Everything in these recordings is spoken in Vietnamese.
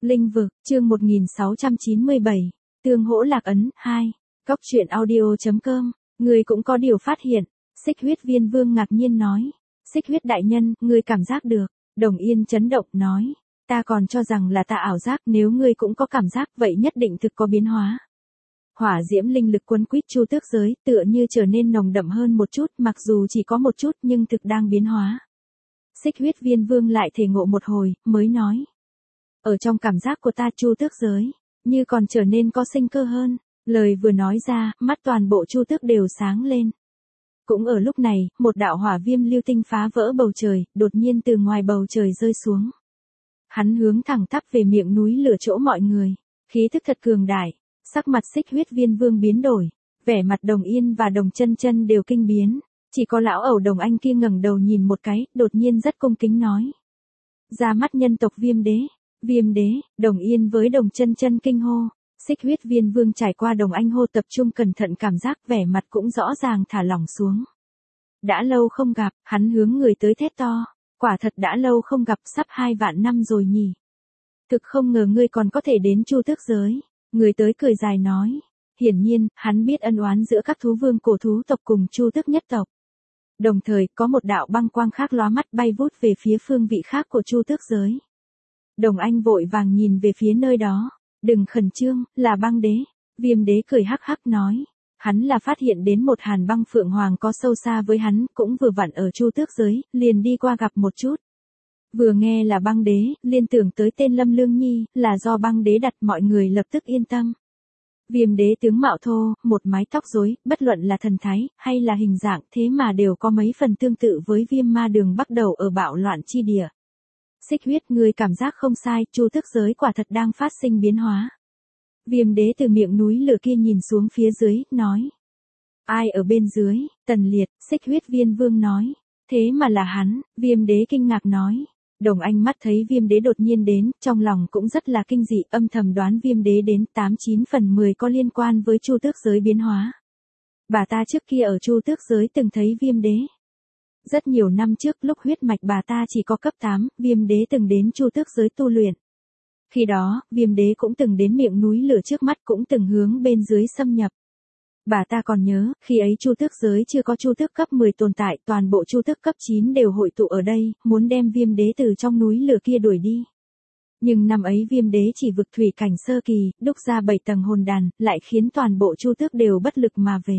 Linh vực, chương 1697, tương hỗ lạc ấn, 2. Cóc truyện audio.com, người cũng có điều phát hiện. Xích huyết viên vương ngạc nhiên nói. Xích huyết đại nhân, ngươi cảm giác được. Đồng Yên chấn động nói. Ta còn cho rằng là ta ảo giác, nếu ngươi cũng có cảm giác vậy nhất định thực có biến hóa. Hỏa diễm linh lực quấn quýt chu tước giới, tựa như trở nên nồng đậm hơn một chút, mặc dù chỉ có một chút nhưng thực đang biến hóa. Xích huyết viên vương lại thể ngộ một hồi, mới nói. Ở trong cảm giác của ta chu tước giới, như còn trở nên có sinh cơ hơn. Lời vừa nói ra, mắt toàn bộ chu tước đều sáng lên. Cũng ở lúc này, một đạo hỏa viêm lưu tinh phá vỡ bầu trời, đột nhiên từ ngoài bầu trời rơi xuống. Hắn hướng thẳng tắp về miệng núi lửa chỗ mọi người. Khí thức thật cường đại, sắc mặt xích huyết viên vương biến đổi. Vẻ mặt Đồng Yên và Đồng Chân Chân đều kinh biến. Chỉ có lão ẩu Đồng Anh kia ngẩng đầu nhìn một cái, đột nhiên rất cung kính nói. Ra mắt nhân tộc Viêm Đế. Viêm Đế, Đồng Yên với Đồng Chân Chân kinh hô. Xích huyết viên vương trải qua Đồng Anh hô tập trung cẩn thận cảm giác vẻ mặt cũng rõ ràng thả lỏng xuống. Đã lâu không gặp, hắn hướng người tới thét to. Quả thật đã lâu không gặp, sắp 2 vạn năm rồi nhỉ. Thực không ngờ ngươi còn có thể đến chu tước giới. Người tới cười dài nói. Hiển nhiên, hắn biết ân oán giữa các thú vương cổ thú tộc cùng chu tước nhất tộc. Đồng thời, có một đạo băng quang khác lóa mắt bay vút về phía phương vị khác của chu tước giới. Đồng Anh vội vàng nhìn về phía nơi đó. Đừng khẩn trương, là băng đế. Viêm Đế cười hắc hắc nói. Hắn là phát hiện đến một hàn băng phượng hoàng có sâu xa với hắn, cũng vừa vặn ở chu tước giới, liền đi qua gặp một chút. Vừa nghe là băng đế, liên tưởng tới tên Lâm Lương Nhi, là do băng đế đặt, mọi người lập tức yên tâm. Viêm Đế tướng mạo thô, một mái tóc rối, bất luận là thần thái, hay là hình dạng, thế mà đều có mấy phần tương tự với Viêm Ma Đường bắt đầu ở bạo loạn chi địa. Xích huyết, người cảm giác không sai, chu tước giới quả thật đang phát sinh biến hóa. Viêm Đế từ miệng núi lửa kia nhìn xuống phía dưới, nói. Ai ở bên dưới? Tần Liệt. Xích huyết viên vương nói. Thế mà là hắn. Viêm Đế kinh ngạc nói. Đồng Anh mắt thấy Viêm Đế đột nhiên đến, trong lòng cũng rất là kinh dị, âm thầm đoán Viêm Đế đến 89 phần 10 có liên quan với chu tước giới biến hóa. Bà ta trước kia ở chu tước giới từng thấy Viêm Đế. Rất nhiều năm trước lúc huyết mạch bà ta chỉ có cấp 8, Viêm Đế từng đến chu tước giới tu luyện. Khi đó, Viêm Đế cũng từng đến miệng núi lửa trước mắt, cũng từng hướng bên dưới xâm nhập. Bà ta còn nhớ, khi ấy chu tước giới chưa có chu tước cấp 10 tồn tại, toàn bộ chu tước cấp 9 đều hội tụ ở đây, muốn đem Viêm Đế từ trong núi lửa kia đuổi đi. Nhưng năm ấy Viêm Đế chỉ vực thủy cảnh sơ kỳ, đúc ra 7 tầng hồn đàn, lại khiến toàn bộ chu tước đều bất lực mà về.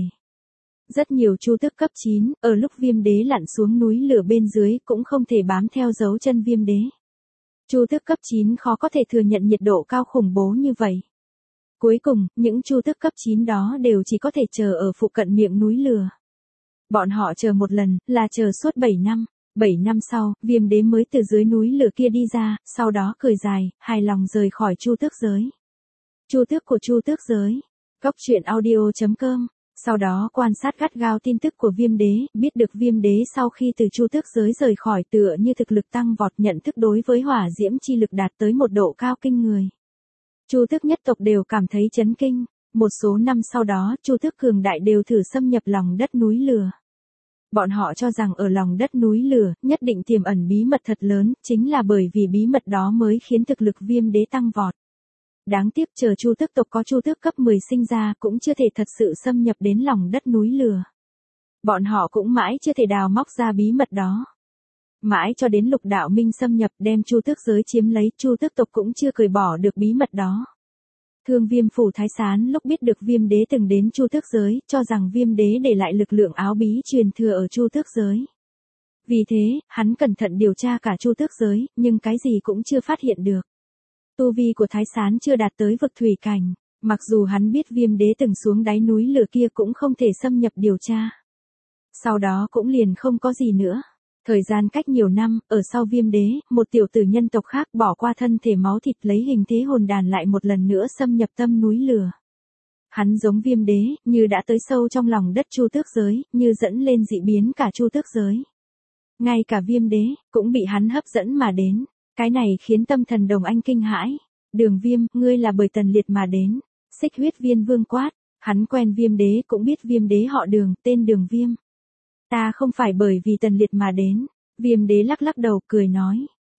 Rất nhiều chu tước cấp 9, ở lúc Viêm Đế lặn xuống núi lửa bên dưới cũng không thể bám theo dấu chân Viêm Đế. Chu tước cấp 9 khó có thể thừa nhận nhiệt độ cao khủng bố như vậy. Cuối cùng, những chu tước cấp 9 đó đều chỉ có thể chờ ở phụ cận miệng núi lửa. Bọn họ chờ một lần, là chờ suốt 7 năm. 7 năm sau, Viêm Đế mới từ dưới núi lửa kia đi ra, sau đó cười dài, hài lòng rời khỏi chu tước giới. Chu tước của chu tước giới. Cóc truyện audio.com. Sau đó quan sát gắt gao tin tức của Viêm Đế, biết được Viêm Đế sau khi từ chu tước giới rời khỏi tựa như thực lực tăng vọt, nhận thức đối với hỏa diễm chi lực đạt tới một độ cao kinh người. Chu tước nhất tộc đều cảm thấy chấn kinh. Một số năm sau đó, chu tước cường đại đều thử xâm nhập lòng đất núi lửa. Bọn họ cho rằng ở lòng đất núi lửa, nhất định tiềm ẩn bí mật thật lớn, chính là bởi vì bí mật đó mới khiến thực lực Viêm Đế tăng vọt. Đáng tiếc chờ chu tước tộc có chu tước cấp 10 sinh ra cũng chưa thể thật sự xâm nhập đến lòng đất núi lửa. Bọn họ cũng mãi chưa thể đào móc ra bí mật đó. Mãi cho đến Lục Đạo Minh xâm nhập đem chu tước giới chiếm lấy, chu tước tộc cũng chưa cởi bỏ được bí mật đó. Thương Viêm Phủ Thái Sán lúc biết được Viêm Đế từng đến chu tước giới, cho rằng Viêm Đế để lại lực lượng áo bí truyền thừa ở chu tước giới. Vì thế, hắn cẩn thận điều tra cả chu tước giới, nhưng cái gì cũng chưa phát hiện được. Tu vi của Thái Sán chưa đạt tới vực thủy cảnh, mặc dù hắn biết Viêm Đế từng xuống đáy núi lửa kia cũng không thể xâm nhập điều tra. Sau đó cũng liền không có gì nữa. Thời gian cách nhiều năm, ở sau Viêm Đế, một tiểu tử nhân tộc khác bỏ qua thân thể máu thịt lấy hình thế hồn đàn lại một lần nữa xâm nhập tâm núi lửa. Hắn giống Viêm Đế, như đã tới sâu trong lòng đất chu tước giới, như dẫn lên dị biến cả chu tước giới. Ngay cả Viêm Đế, cũng bị hắn hấp dẫn mà đến. Cái này khiến tâm thần Đồng Anh kinh hãi. Đường Viêm, ngươi là bởi Tần Liệt mà đến. Xích huyết viên vương quát. Hắn quen Viêm Đế cũng biết Viêm Đế họ Đường, tên Đường Viêm. Ta không phải bởi vì Tần Liệt mà đến. Viêm Đế lắc lắc đầu, cười nói.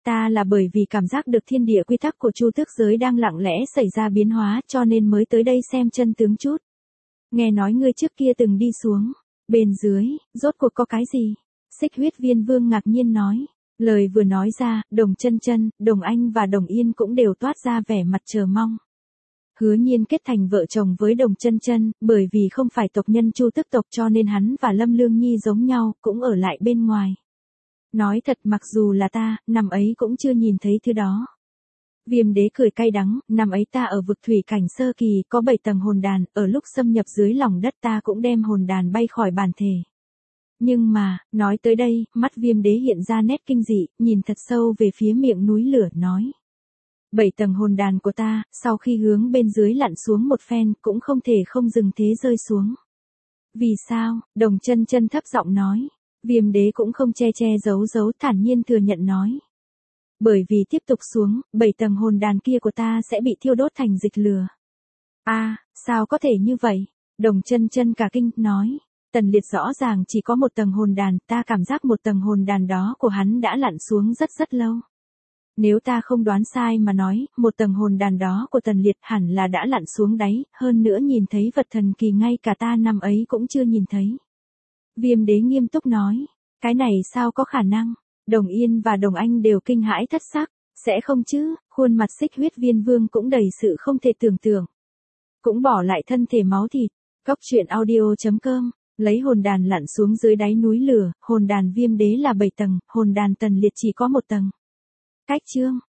Ta là bởi vì cảm giác được thiên địa quy tắc của Chu tước giới đang lặng lẽ xảy ra biến hóa cho nên mới tới đây xem chân tướng chút. Nghe nói ngươi trước kia từng đi xuống. Bên dưới, rốt cuộc có cái gì? Xích huyết viên vương ngạc nhiên nói. Lời vừa nói ra, Đồng Chân Chân, Đồng Anh và Đồng Yên cũng đều toát ra vẻ mặt chờ mong. Hứa Nhiên kết thành vợ chồng với Đồng Chân Chân, bởi vì không phải tộc nhân Chu tước tộc cho nên hắn và Lâm Lương Nhi giống nhau, cũng ở lại bên ngoài. Nói thật mặc dù là ta, năm ấy cũng chưa nhìn thấy thứ đó. Viêm đế cười cay đắng, năm ấy ta ở vực thủy cảnh sơ kỳ, có 7 tầng hồn đàn, ở lúc xâm nhập dưới lòng đất ta cũng đem hồn đàn bay khỏi bản thể. Nhưng mà, nói tới đây, mắt Viêm đế hiện ra nét kinh dị, nhìn thật sâu về phía miệng núi lửa, nói. 7 tầng hồn đàn của ta, sau khi hướng bên dưới lặn xuống một phen, cũng không thể không dừng thế rơi xuống. Vì sao? Đồng Chân Chân thấp giọng nói. Viêm đế cũng không che giấu thản nhiên thừa nhận nói. Bởi vì tiếp tục xuống, 7 tầng hồn đàn kia của ta sẽ bị thiêu đốt thành dịch lửa. Sao có thể như vậy? Đồng Chân Chân cả kinh, nói. Tần Liệt rõ ràng chỉ có một tầng hồn đàn, ta cảm giác một tầng hồn đàn đó của hắn đã lặn xuống rất lâu. Nếu ta không đoán sai mà nói, một tầng hồn đàn đó của Tần Liệt hẳn là đã lặn xuống đáy, hơn nữa nhìn thấy vật thần kỳ ngay cả ta năm ấy cũng chưa nhìn thấy. Viêm đế nghiêm túc nói, cái này sao có khả năng? Đồng Yên và Đồng Anh đều kinh hãi thất sắc, sẽ không chứ? Khuôn mặt Xích huyết viên vương cũng đầy sự không thể tưởng tượng. Cũng bỏ lại thân thể máu thịt. Cóc truyện audio.com, lấy hồn đàn lặn xuống dưới đáy núi lửa, hồn đàn Viêm đế là 7 tầng, hồn đàn Tần Liệt chỉ có 1 tầng. Cách chương